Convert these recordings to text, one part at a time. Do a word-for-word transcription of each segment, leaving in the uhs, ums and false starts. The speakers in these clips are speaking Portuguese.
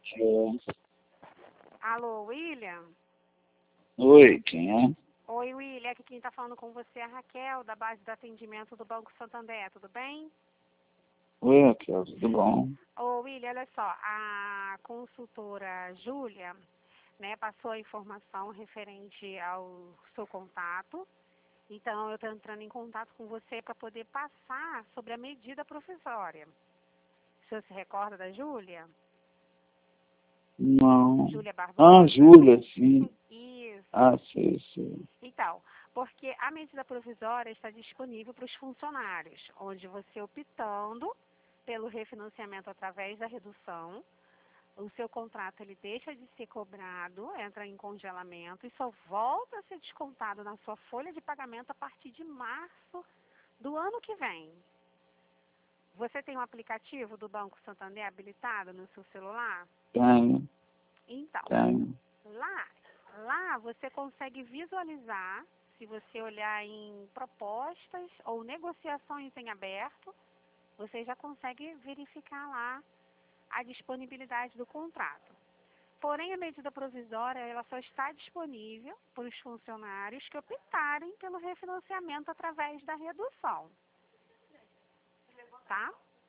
Sim. Alô, William? Oi, quem é? Oi, William. Aqui quem está falando com você é a Raquel, da base de atendimento do Banco Santander. Tudo bem? Oi, Raquel, tudo bom? Ô, William, olha só. A consultora Júlia, né, passou a informação referente ao seu contato. Então, eu estou entrando em contato com você para poder passar sobre a medida provisória. O senhor se recorda da Júlia? Não. Júlia Ah, Barbosa? Júlia, sim. Isso. Ah, sei, sei. Então, porque a medida provisória está disponível para os funcionários, onde você optando pelo refinanciamento através da redução, o seu contrato ele deixa de ser cobrado, entra em congelamento e só volta a ser descontado na sua folha de pagamento a partir de março do ano que vem. Você tem um aplicativo do Banco Santander habilitado no seu celular? Tenho, Então, tenho. lá, lá você consegue visualizar, se você olhar em propostas ou negociações em aberto, você já consegue verificar lá a disponibilidade do contrato. Porém, a medida provisória ela só está disponível para os funcionários que optarem pelo refinanciamento através da redução. Tá?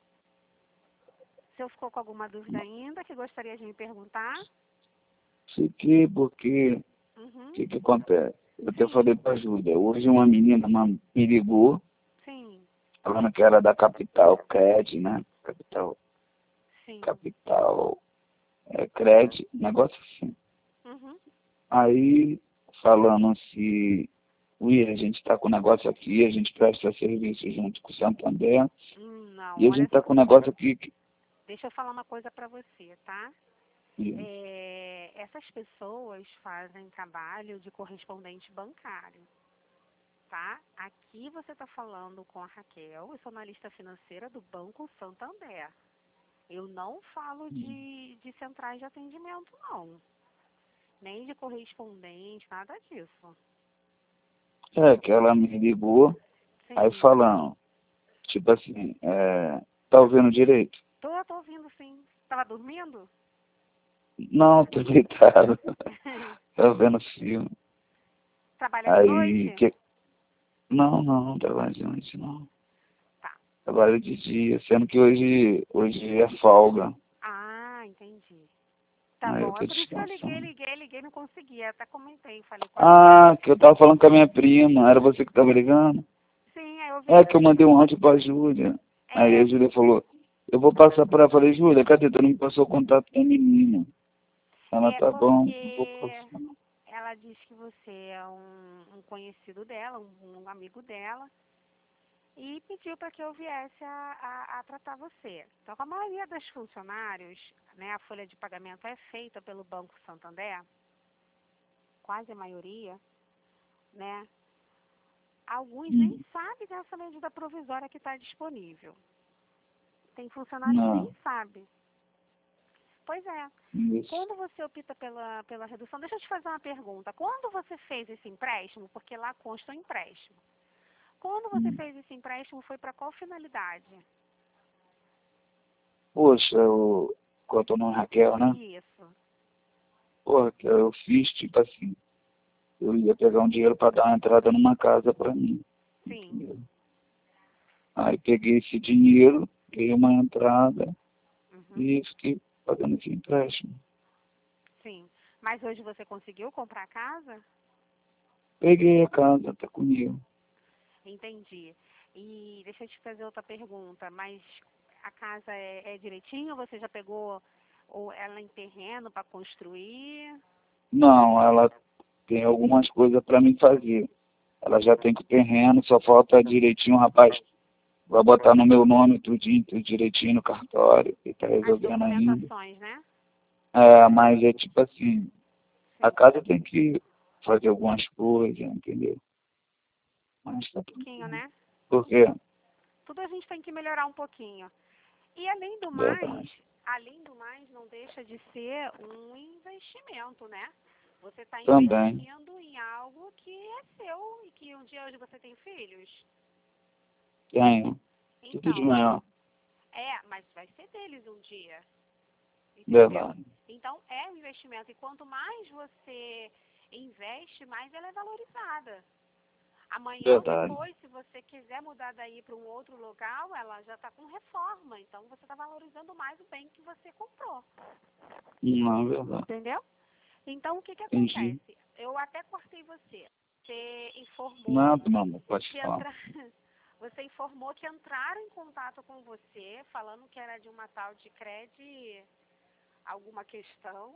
Se eu ficou com alguma dúvida ainda que gostaria de me perguntar? Fiquei porque, o Uhum. que que acontece? Eu até Sim, falei pra Júlia, hoje uma menina uma, me ligou, sim, falando que era da Capital Cred, né? Capital, sim. Capital é, Cred, negócio assim. Uhum. Aí, falando se, ui, a gente está com o negócio aqui, a gente presta serviço junto com o Santander, Hum, não, e a gente olha está com o só. negócio aqui que... Deixa eu falar uma coisa para você, tá? É, essas pessoas fazem trabalho de correspondente bancário, tá? Aqui você está falando com a Raquel, eu sou analista financeira do Banco Santander. Eu não falo de, de centrais de atendimento, não. Nem de correspondente, nada disso. É, que ela me ligou, aí Sim. falando, tipo assim, é, tá ouvindo direito? Tô, tô ouvindo, sim. Tava dormindo? Não, tô deitado, tá vendo filme. Trabalha de Aí, noite? que... não, não, não trabalho de noite, não. Tá. Trabalho de dia, sendo que hoje, hoje é folga, Ah, entendi. Tá aí eu bom, é tô por isso que eu liguei, descansando. liguei, liguei, não consegui. Até comentei, falei com a Júlia. Ah, que eu tava falando com a minha prima, era você que tava ligando? Sim, aí eu vi É que eu aqui. mandei um áudio pra Júlia. Aí a É, Júlia falou, eu vou passar pra ela. Falei, Júlia, cadê? Tu não me passou o contato da menina. Ela é tá bom, eu vou porque passar. ela diz que você é um, um conhecido dela, um, um amigo dela, e pediu para que eu viesse a, a, a tratar você. Então, a maioria dos funcionários, né, a folha de pagamento é feita pelo Banco Santander, quase a maioria, né? Alguns nem Hum, sabem dessa medida provisória que está disponível. Tem funcionário que nem não, sabe. Pois é. isso. Quando você opta pela, pela redução, deixa eu te fazer uma pergunta. Quando você fez esse empréstimo, porque lá consta o empréstimo, quando você Hum. fez esse empréstimo foi para qual finalidade? Poxa, eu, quando eu não Raquel, né? Isso. Pô, Raquel, eu fiz, tipo assim, eu ia pegar um dinheiro pra dar uma entrada numa casa pra mim. Sim. Entendeu? Aí peguei esse dinheiro, dei uma entrada Uhum. e fiquei pagando esse empréstimo. Sim. Mas hoje você conseguiu comprar a casa? Peguei a casa, tá comigo. Entendi. E deixa eu te fazer outra pergunta. Mas a casa é, é direitinho? Você já pegou ou ela em terreno para construir? Não, ela tem algumas coisas para mim fazer. Ela já tem com o terreno, só falta direitinho, o rapaz vai botar no meu nome tudinho, tudo direitinho no cartório, e tá As resolvendo ainda. documentações, né? É, mas é tipo assim, a Sim. casa tem que fazer algumas coisas, entendeu? Mas tá Um tudo pouquinho, bem. né? Por quê? Tudo a gente tem que melhorar um pouquinho. E além do mais, Verdade. além do mais, não deixa de ser um investimento, né? Você está Também. investindo em algo que é seu e que um dia hoje você tem filhos. Tenho. Tudo de Então, manhã. é, mas vai ser deles um dia, entendeu? Verdade. Então, é um investimento. E quanto mais você investe, mais ela é valorizada. Amanhã ou Verdade. depois, se você quiser mudar daí para um outro local, ela já está com reforma. Então, você está valorizando mais o bem que você comprou. Não, é verdade. Entendeu? Então, o que, que Entendi. acontece? Eu até cortei você. Você informou Nada, meu amor, pode que falar. entra... você informou que entraram em contato com você, falando que era de uma tal de Cred, alguma questão.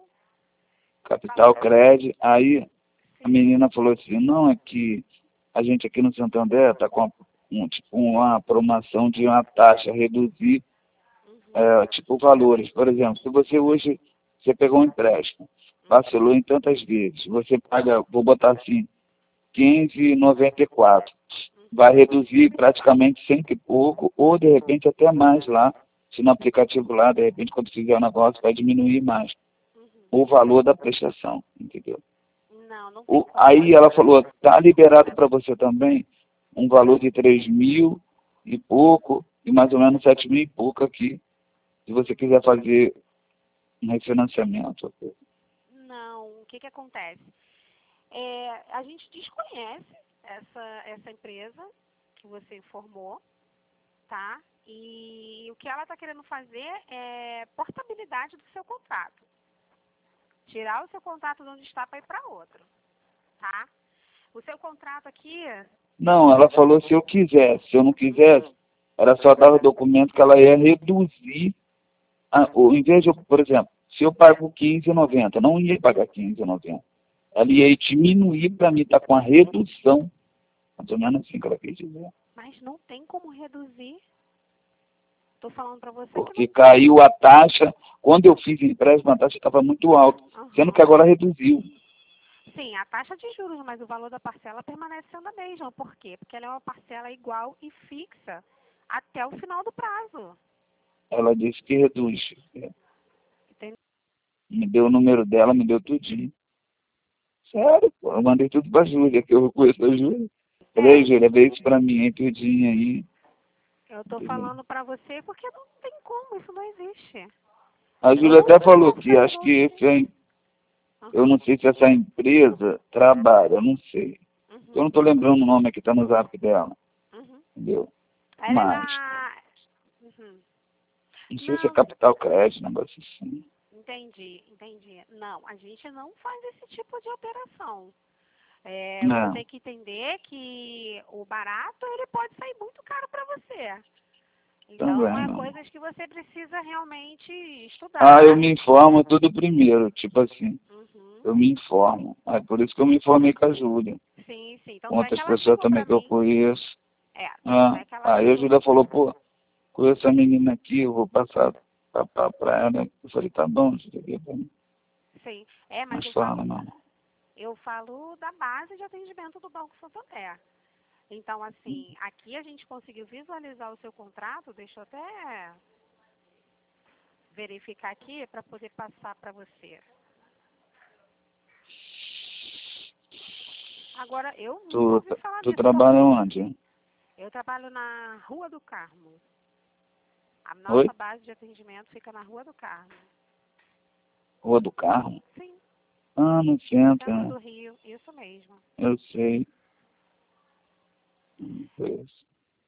Capital Cred, aí a Sim. menina falou assim, não, é que a gente aqui no Santander está com um, tipo, uma promoção de uma taxa reduzir, Uhum. é, tipo, valores. Por exemplo, se você hoje, você pegou um empréstimo, parcelou em tantas vezes, você paga, vou botar assim, quinze reais e noventa e quatro centavos. Vai reduzir praticamente cento e pouco, ou de repente até mais lá, se no aplicativo lá, de repente, quando fizer o negócio, vai diminuir mais Uhum. o valor da prestação, entendeu? Não, não tem O, como. aí ela falou, tá liberado para você também um valor de três mil e pouco, e mais ou menos sete mil e pouco aqui, se você quiser fazer um refinanciamento. Não, o que, que acontece? É, a gente desconhece essa, essa empresa que você informou, tá? E o que ela está querendo fazer é portabilidade do seu contrato. Tirar o seu contrato de onde está para ir para outro, tá? O seu contrato aqui... Não, ela falou se eu quisesse, se eu não quisesse, era só dar o documento que ela ia reduzir, a, o, em vez de, eu, por exemplo, se eu pago quinze reais e noventa centavos, não ia pagar quinze reais e noventa centavos. Ela ia diminuir para mim, estar tá com a redução, mais ou menos assim que ela quis dizer. Mas não tem como reduzir. Estou falando para você Porque que não... caiu a taxa, quando eu fiz empréstimo, a taxa estava muito alta, Uhum. sendo que agora reduziu. Sim, a taxa de juros, mas o valor da parcela permanece sendo a mesma. Por quê? Porque ela é uma parcela igual e fixa até o final do prazo. Ela disse que reduz. Entendeu? Me deu o número dela, me deu tudinho. Sério, pô, eu mandei tudo pra Júlia, que eu conheço a Júlia. Falei, É, Júlia, vê isso pra mim, hein, tudinho aí. eu tô Entendeu? falando pra você porque não tem como, isso não existe. A Eu Júlia não até sei falou como que fazer acho que esse é, eu Uhum, não sei se essa empresa trabalha, eu não sei. Eu uhum, não tô lembrando o nome que tá no zap dela, uhum. entendeu? Ela é Mas, da... Uhum. não sei se é Não, capital crédito, negócio assim. entendi, entendi. Não, a gente não faz esse tipo de operação. É, você Não, tem que entender que o barato ele pode sair muito caro para você. Então, também é não. coisas que você precisa realmente Ah, eu estudar. me informo tudo primeiro, tipo assim, Uhum. eu me informo. É por isso que eu me informei com a Júlia. Sim, sim. Com Tanto é que outras ela pessoas chegou também para que eu mim. conheço. É, tanto Ah, é que ela aí a chegou. Júlia falou, pô, conheço a menina aqui, eu vou passar pra, pra, pra ela. Eu falei, tá bom, Júlia, Sim. É, mas mas eu fala, falo, não. eu falo da base de atendimento do Banco Santander. Então, assim, aqui a gente conseguiu visualizar o seu contrato, deixa eu até verificar aqui para poder passar para você. Agora, eu nunca Tu, ouvi falar tu disso. Tô- trabalha onde? Eu trabalho na Rua do Carmo. A Oi? nossa base de atendimento fica na Rua do Carmo. Rua do Carmo? Sim, Ah, no no centro, centro né? do Rio, isso mesmo. Eu sei. Hum, conheço.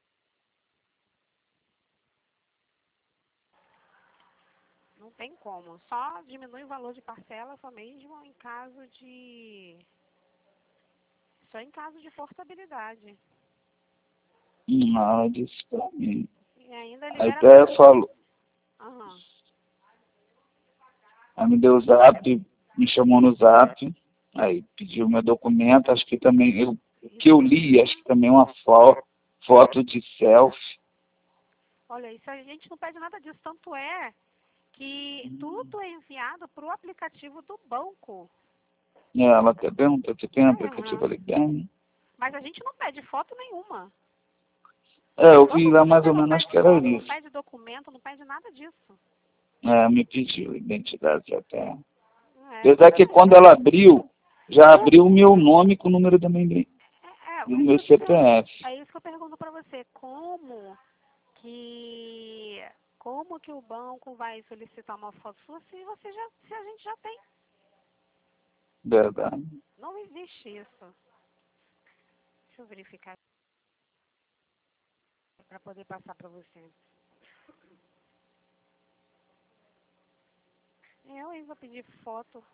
Não tem como. Só diminui o valor de parcela só mesmo em caso de... Só em caso de portabilidade. Hum, ela disse pra mim. E ainda Aí libera até mais... falou, Aham. aí me deu o zap, me chamou no zap, aí pediu meu documento, acho que também, eu, o que eu li, acho que também uma fo foto de selfie. Olha, isso a gente não pede nada disso. Tanto é que tudo é enviado para o aplicativo do banco. É, ela até perguntou, você tem um aplicativo? Eu Aham. falei, tem. Mas a gente não pede foto nenhuma. É, eu vi Todo lá mais mundo ou não menos, acho pede que era foto, não isso. pede documento, não pede nada disso. É, me pediu identidade até. É, Apesar você que não... quando ela abriu, já abriu o meu nome com o número da minha, É, é, do é isso meu que eu te C P pergunto. F. É isso que eu pergunto para você. Como que... como que o banco vai solicitar uma foto sua se, você já, se a gente já tem? Verdade. Não existe isso. Deixa eu verificar para poder passar para você. Eu hein, vou pedir foto.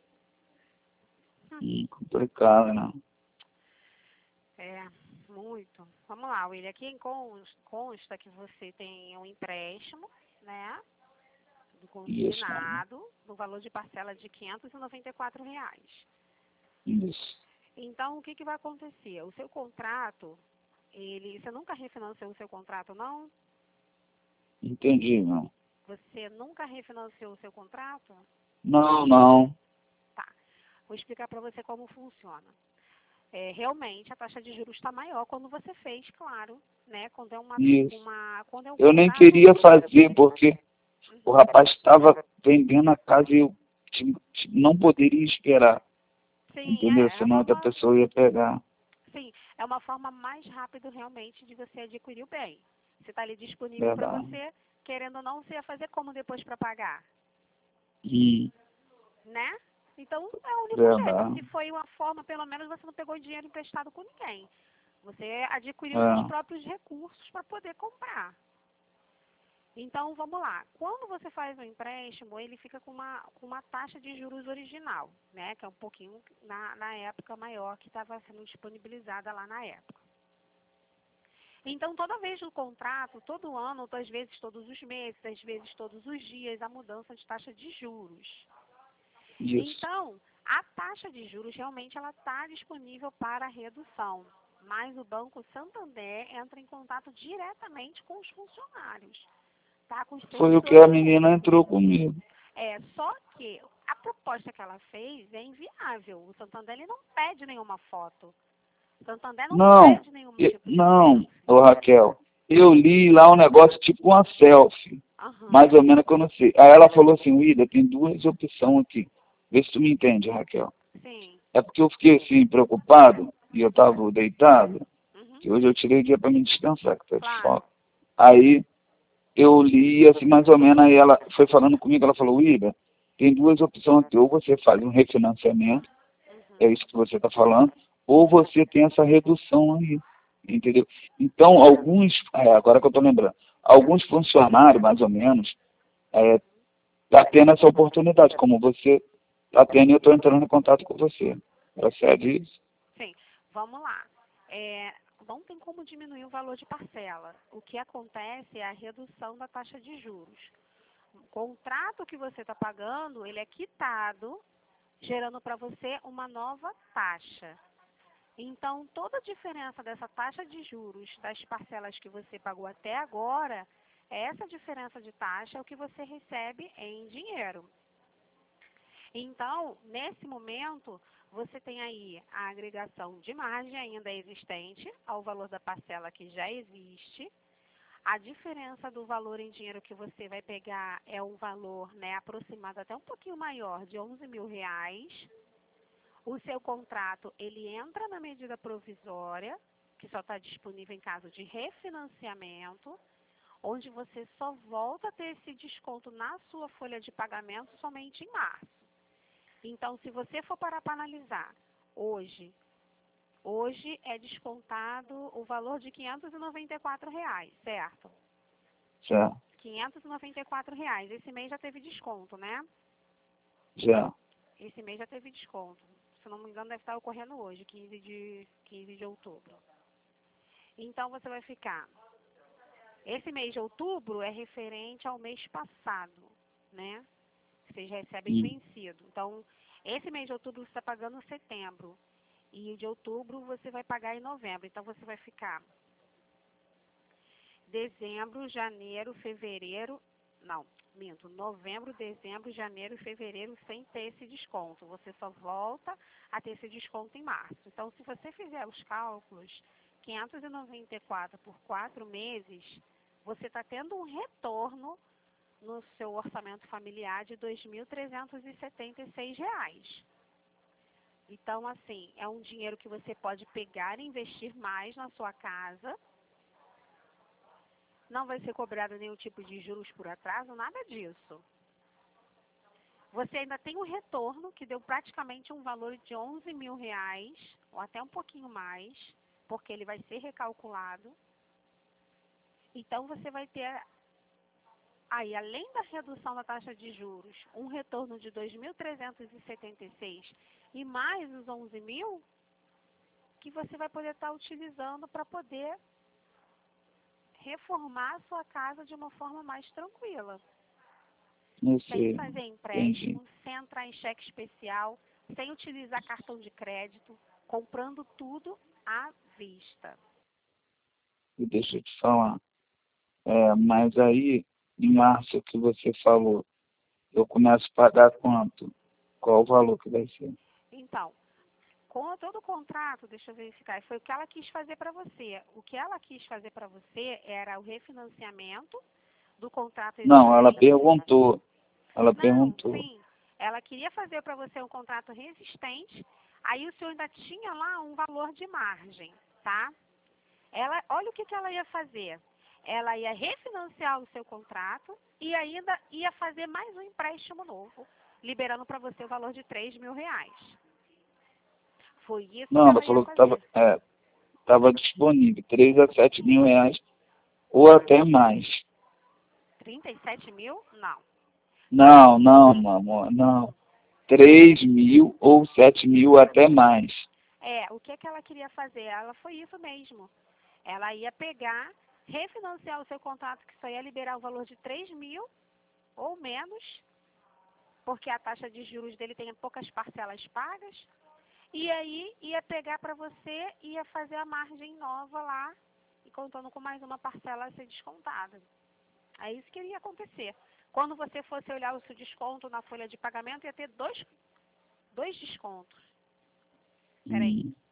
Hum, complicado, né? É, muito. Vamos lá, William. Aqui consta que você tem um empréstimo, né? Do Isso, consignado, no valor de parcela de quinhentos e noventa e quatro reais. isso. Então, o que, que vai acontecer? O seu contrato, ele, você nunca refinanciou o seu contrato, não? Entendi, não. Você nunca refinanciou o seu contrato? Não, não. Tá. Vou explicar para você como funciona. É, realmente, a taxa de juros está maior quando você fez, claro, né? Quando é uma, Isso. uma quando é um Eu nem contrato. queria fazer, porque Uhum. o rapaz estava vendendo a casa e eu t- t- não poderia esperar. Sim, Entendeu? é, é Senão uma outra forma, pessoa ia pegar. sim, é uma forma mais rápida realmente de você adquirir o bem. Você está ali disponível para Verdade. você, querendo ou não, você ia fazer como depois para pagar, Hum, né? Então, é o único jeito. verdade. Se foi uma forma, pelo menos você não pegou dinheiro emprestado com ninguém. Você adquiriu seus É. próprios recursos para poder comprar. Então, vamos lá. Quando você faz um empréstimo, ele fica com uma, com uma taxa de juros original, né? Que é um pouquinho, na, na época, maior que estava sendo disponibilizada lá na época. Então, toda vez no contrato, todo ano, às vezes todos os meses, às vezes todos os dias, a mudança de taxa de juros. Isso. Então, a taxa de juros realmente ela está disponível para redução, mas o Banco Santander entra em contato diretamente com os funcionários, tá? Com os Foi o que servidores a menina públicos. entrou comigo. É, só que a proposta que ela fez é inviável. O Santander ele não pede nenhuma foto. O Santander não Não, pede nenhum e- tipo de não, selfie. ô Raquel. Eu li lá um negócio tipo uma selfie. Aham, Mais ou menos que eu não sei. Aí ela falou assim, Wida, tem duas opções aqui. Vê se tu me entende, Raquel. sim. É porque eu fiquei assim, preocupado, e eu estava deitado, Uhum, que hoje eu tirei o dia para me descansar, que tá de claro. folga. Aí eu li assim, mais ou menos, aí ela foi falando comigo, ela falou, Wida, tem duas opções aqui, ou você faz um refinanciamento, é Uhum, isso que você está falando, ou você tem essa redução aí, entendeu? Então, alguns, é, agora que eu estou lembrando, alguns funcionários, mais ou menos, é, tá tendo essa oportunidade, como você está tendo e eu estou entrando em contato com você. Procede isso? sim. Vamos lá. É, não tem como diminuir o valor de parcela. O que acontece é a redução da taxa de juros. O contrato que você está pagando, ele é quitado, gerando para você uma nova taxa. Então, toda a diferença dessa taxa de juros das parcelas que você pagou até agora, essa diferença de taxa é o que você recebe em dinheiro. Então, nesse momento, você tem aí a agregação de margem ainda existente ao valor da parcela que já existe. A diferença do valor em dinheiro que você vai pegar é um valor, né, aproximado até um pouquinho maior, de onze mil reais. O seu contrato, ele entra na medida provisória, que só está disponível em caso de refinanciamento, onde você só volta a ter esse desconto na sua folha de pagamento somente em março. Então, se você for parar para analisar, hoje, hoje é descontado o valor de quinhentos e noventa e quatro reais, certo? Já, quinhentos e noventa e quatro reais. Esse mês já teve desconto, né? já. Esse mês já teve desconto. Se não me engano, deve estar ocorrendo hoje, quinze de, quinze de outubro. Então, você vai ficar... Esse mês de outubro é referente ao mês passado, né? Vocês recebem Hum. vencido. Então, esse mês de outubro você está pagando em setembro. E o de outubro você vai pagar em novembro. Então, você vai ficar dezembro, janeiro, fevereiro... Não, minto. Novembro, dezembro, janeiro e fevereiro sem ter esse desconto. Você só volta a ter esse desconto em março. Então, se você fizer os cálculos, quinhentos e noventa e quatro por quatro meses, você está tendo um retorno no seu orçamento familiar de dois mil trezentos e setenta e seis reais. Então, assim, é um dinheiro que você pode pegar e investir mais na sua casa, não vai ser cobrado nenhum tipo de juros por atraso, nada disso. Você ainda tem um retorno que deu praticamente um valor de onze mil reais, ou até um pouquinho mais, porque ele vai ser recalculado. Então, você vai ter aí, além da redução da taxa de juros, um retorno de dois mil trezentos e setenta e seis e mais os onze mil que você vai poder estar utilizando para poder reformar a sua casa de uma forma mais tranquila. Eu Sem sei. fazer Entendi. empréstimo, sem entrar em cheque especial, sem utilizar cartão de crédito, comprando tudo à vista. E deixa eu te falar. É, mas aí, em março que você falou, eu começo a pagar quanto? Qual o valor que vai ser? Então, com todo o contrato, deixa eu verificar, foi o que ela quis fazer para você. O que ela quis fazer para você era o refinanciamento do contrato Não, ela existente. perguntou. Ela Não, perguntou. sim. Ela queria fazer para você um contrato resistente, aí o senhor ainda tinha lá um valor de margem, tá? Ela, olha o que, que ela ia fazer. Ela ia refinanciar o seu contrato e ainda ia fazer mais um empréstimo novo, liberando para você o valor de três mil reais. Foi isso Não, que ela ela ia falou que fazer. estava é, tava disponível, três a sete mil reais, ou até mais. trinta e sete mil? Não. Não, não, meu amor, não. três mil ou sete mil até mais. É, o que, que ela queria fazer? Ela foi isso mesmo. Ela ia pegar, refinanciar o seu contrato, que só ia liberar o valor de três mil ou menos, porque a taxa de juros dele tem poucas parcelas pagas, e aí ia pegar para você e ia fazer a margem nova lá, e contando com mais uma parcela a ser descontada. É isso que iria acontecer. Quando você fosse olhar o seu desconto na folha de pagamento, ia ter dois, dois descontos. Peraí, Hum.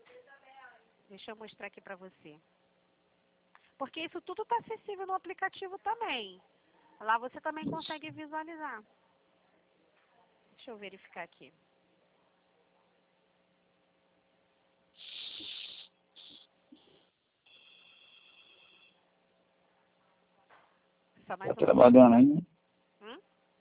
deixa eu mostrar aqui para você. Porque isso tudo está acessível no aplicativo também. Lá você também consegue visualizar. Deixa eu verificar aqui. Só mais Tá um momento. trabalhando ainda? Hum?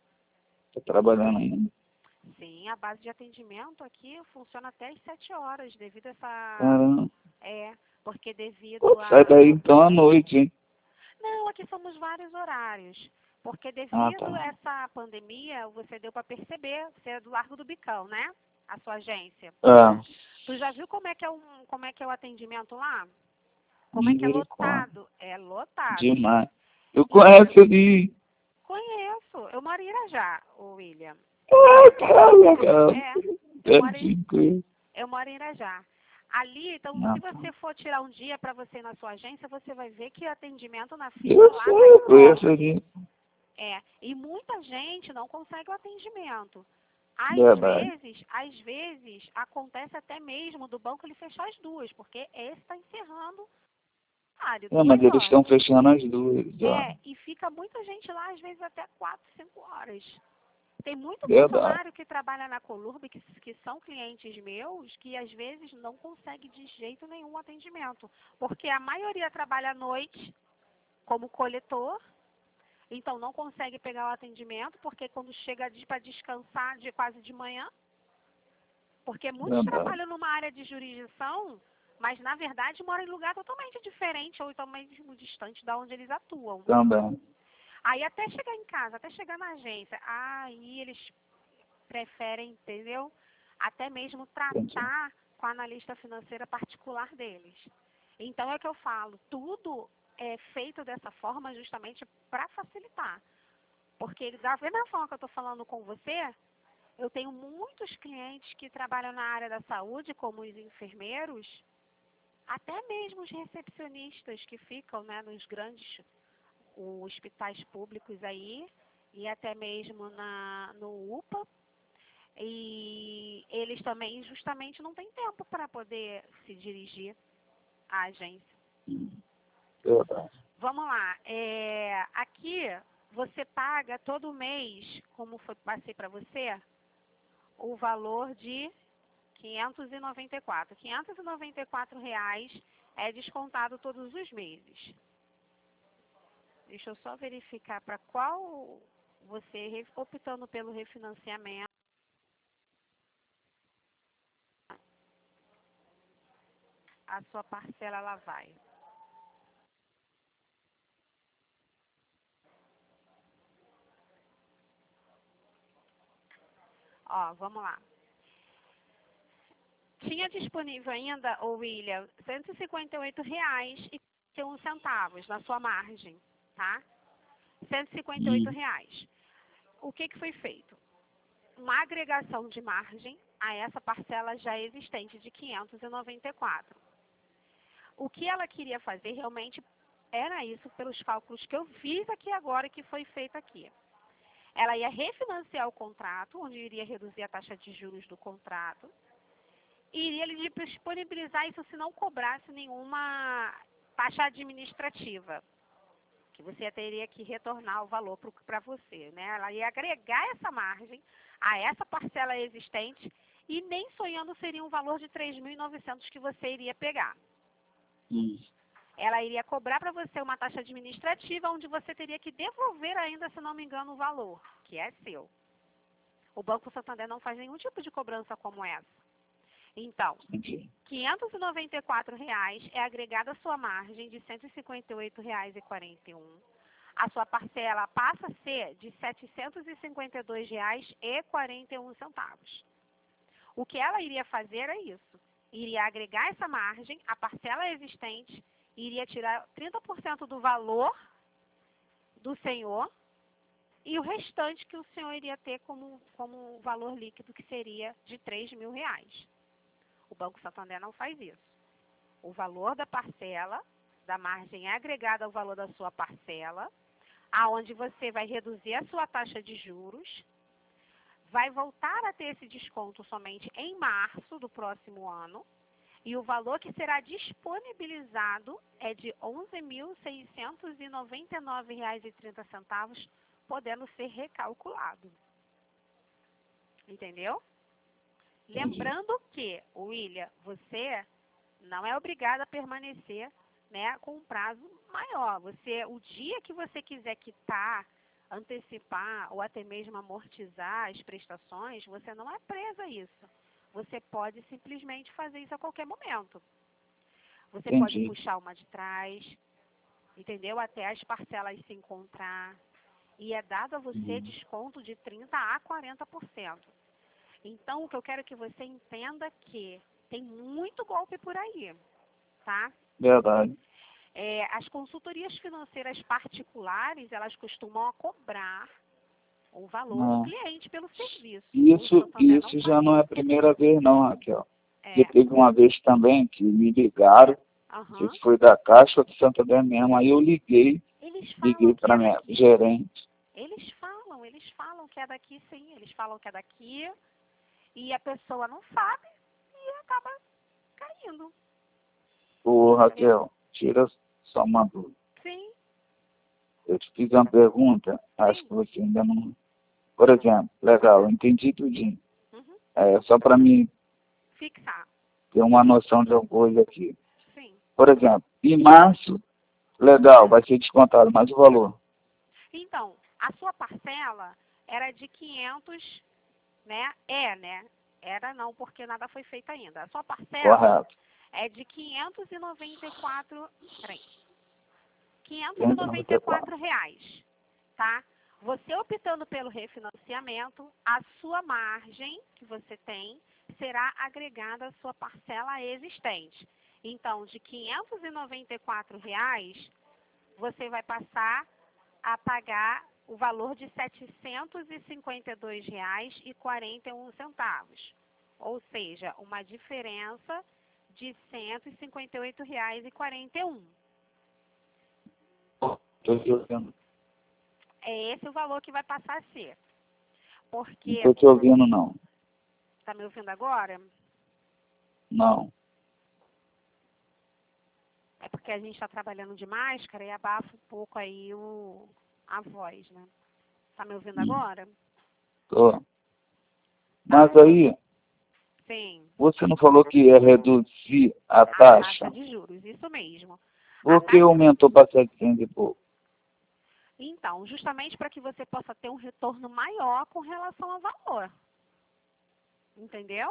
Tá trabalhando ainda? Sim, a base de atendimento aqui funciona até às sete horas, devido a essa... Caramba. É, porque devido Pô, a... sai daí então à noite, hein? Não, aqui somos vários horários. Porque Ah, devido a tá. essa pandemia, você deu para perceber, você é do Largo do Bicão, né? A sua agência. Ah, Tu já viu como é que é, um, como é, que é o atendimento lá? Como é que é misericórdia. lotado? É lotado. Demais. Eu E conheço ali. conheço. Eu moro em Irajá, o William. Ah, caramba, cara. É, eu moro em, Pertinho com ele. eu moro em Irajá. Ali, então, Ah, se tá. você for tirar um dia para você ir na sua agência, você vai ver que o atendimento na fila Eu lá sei, tá eu conheço enorme. ali. É, e muita gente não consegue o atendimento. Às Verdade. vezes, às vezes, acontece até mesmo do banco ele fechar as duas, porque esse está encerrando o horário, É, mas duas eles horas. estão fechando as duas já. É, e fica muita gente lá, às vezes até quatro, cinco horas. Tem muito Verdade. funcionário que trabalha na Colurb, que, que são clientes meus, que às vezes não consegue de jeito nenhum o atendimento. Porque a maioria trabalha à noite, como coletor, então não consegue pegar o atendimento, porque quando chega para descansar de quase de manhã, porque muitos Verdade. trabalham numa área de jurisdição, mas na verdade moram em lugar totalmente diferente ou totalmente distante da onde eles atuam. Também. Aí até chegar em casa, até chegar na agência, aí eles preferem, entendeu? Até mesmo Entendi. tratar com a analista financeira particular deles. Então é que eu falo, tudo é feito dessa forma justamente para facilitar. Porque da mesma forma que eu estou falando com você, eu tenho muitos clientes que trabalham na área da saúde, como os enfermeiros, até mesmo os recepcionistas que ficam, né, nos grandes hospitais públicos aí, e até mesmo na, no U P A, e eles também justamente não têm tempo para poder se dirigir à agência. Verdade. Vamos lá, é, aqui você paga todo mês, como foi, passei para você, o valor de quinhentos e noventa e quatro. quinhentos e noventa e quatro reais é descontado todos os meses. Deixa eu só verificar para qual você, optando pelo refinanciamento, a sua parcela ela vai. Ó, vamos lá. Tinha disponível ainda, ô William, cento e cinquenta e oito reais e quarenta e um centavos na sua margem, tá? cento e cinquenta e oito reais. O que, que foi feito? Uma agregação de margem a essa parcela já existente de quinhentos e noventa e quatro. O que ela queria fazer realmente era isso, pelos cálculos que eu fiz aqui agora, que foi feito aqui. Ela ia refinanciar o contrato, onde iria reduzir a taxa de juros do contrato, e iria lhe disponibilizar isso se não cobrasse nenhuma taxa administrativa, que você teria que retornar o valor para você, né? Ela ia agregar essa margem a essa parcela existente e nem sonhando seria um valor de três mil e novecentos que você iria pegar. Hum. Ela iria cobrar para você uma taxa administrativa onde você teria que devolver ainda, se não me engano, o valor, que é seu. O Banco Santander não faz nenhum tipo de cobrança como essa. Então, quinhentos e noventa e quatro reais é agregada a sua margem de cento e cinquenta e oito reais e quarenta e um. A sua parcela passa a ser de setecentos e cinquenta e dois reais e quarenta e um centavos. O que ela iria fazer é isso. Iria agregar essa margem, a parcela existente, iria tirar trinta por cento do valor do senhor e o restante que o senhor iria ter como, como valor líquido, que seria de três mil reais. O Banco Santander não faz isso. O valor da parcela, da margem é agregada ao valor da sua parcela, aonde você vai reduzir a sua taxa de juros, vai voltar a ter esse desconto somente em março do próximo ano, e o valor que será disponibilizado é de onze mil seiscentos e noventa e nove reais e trinta centavos, podendo ser recalculado. Entendeu? Lembrando que, William, você não é obrigado a permanecer, né, com um prazo maior. Você, o dia que você quiser quitar, antecipar ou até mesmo amortizar as prestações, você não é presa a isso. Você pode simplesmente fazer isso a qualquer momento. Você Entendi. pode puxar uma de trás, entendeu? Até as parcelas se encontrar. E é dado a você Hum. desconto de trinta a quarenta por cento. Então, o que eu quero que você entenda é que tem muito golpe por aí, tá? Verdade. É, as consultorias financeiras particulares, elas costumam cobrar o valor Não. do cliente pelo serviço. Isso, isso já não é a primeira vez não, Raquel. É. Porque teve uma vez também que me ligaram, Uhum. que foi da Caixa do Santander mesmo, aí eu liguei, Eles liguei falam que para é minha daqui. gerente. Eles falam, eles falam que é daqui sim, eles falam que é daqui e a pessoa não sabe e acaba caindo. Ô, Raquel, tira só uma dúvida. Sim, Eu te fiz uma pergunta, acho sim. que você ainda não... Por exemplo, legal, eu entendi tudinho. Uhum. É só para mim Fixar. ter uma noção de alguma coisa aqui. Sim. Por exemplo, em março, legal, vai ser descontado, mas o valor? Então, a sua parcela era de quinhentos, né? É, né? Era não, porque nada foi feito ainda. A sua parcela Correto. é de quinhentos e noventa e quatro, peraí, quinhentos e quinhentos e noventa noventa e e quatro. quatro reais, tá? Você optando pelo refinanciamento, a sua margem que você tem será agregada à sua parcela existente. Então, de quinhentos e noventa e quatro reais, você vai passar a pagar o valor de setecentos e cinquenta e dois reais e quarenta e um centavos. Ou seja, uma diferença de cento e cinquenta e oito reais e quarenta e um. Estou te ouvindo. É esse o valor que vai passar a ser. Não Porque, estou te ouvindo, não. tá me ouvindo agora? Não. É porque a gente está trabalhando de máscara e abafa um pouco aí o, a voz, né? Tá me ouvindo Hum. agora? Tô. Mas aí, Sim. você não falou que ia reduzir a A taxa taxa? de juros, isso mesmo. A Por que taxa, aumentou para setecentos e pouco? Então, justamente para que você possa ter um retorno maior com relação ao valor. Entendeu?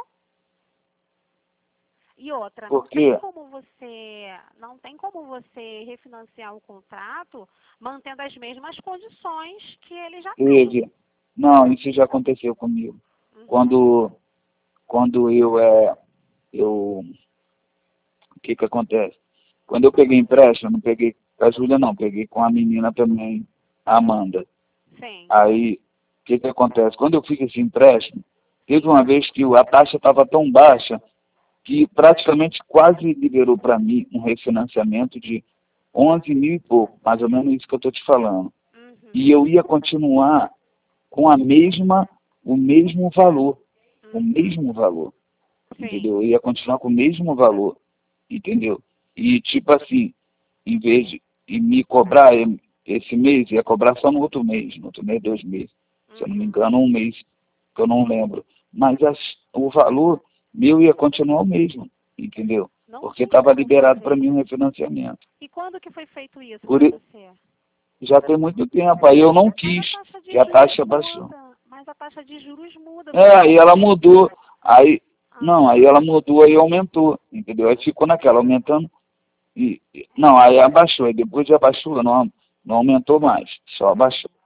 E outra, não Porque, tem como você, não tem como você refinanciar o contrato mantendo as mesmas condições que ele já tem. Ed, não, isso já aconteceu comigo. Uhum. Quando, quando eu, é, eu, o que que acontece? Quando eu peguei empréstimo, eu não peguei com a Júlia não, peguei com a menina também, a Amanda. Sim. Aí, o que que acontece? Quando eu fiz esse empréstimo, teve uma vez que a taxa estava tão baixa que praticamente quase liberou para mim um refinanciamento de onze mil e pouco, mais ou menos isso que eu estou te falando. Uhum. E eu ia continuar com a mesma, o mesmo valor, o mesmo valor, Sim. entendeu? Eu ia continuar com o mesmo valor, entendeu? E tipo assim, em vez de e me cobrar esse mês, ia cobrar só no outro mês, no outro mês, dois meses. Se eu não me engano, um mês, que eu não lembro. Mas as, o valor meu ia continuar o mesmo, entendeu? Não Porque tinha estava como liberado fazer. para mim um refinanciamento. E quando que foi feito isso Por para i- você? Já tem muito tempo, aí eu não Mas quis, a taxa de que a juros taxa baixou. muda. Mas a taxa de juros muda. É, aí ela mudou, aí, Ah, não, aí ela mudou, aí aumentou, entendeu? Aí ficou naquela, aumentando, e, e- não, aí abaixou, aí depois de abaixou, não, não aumentou mais, só abaixou.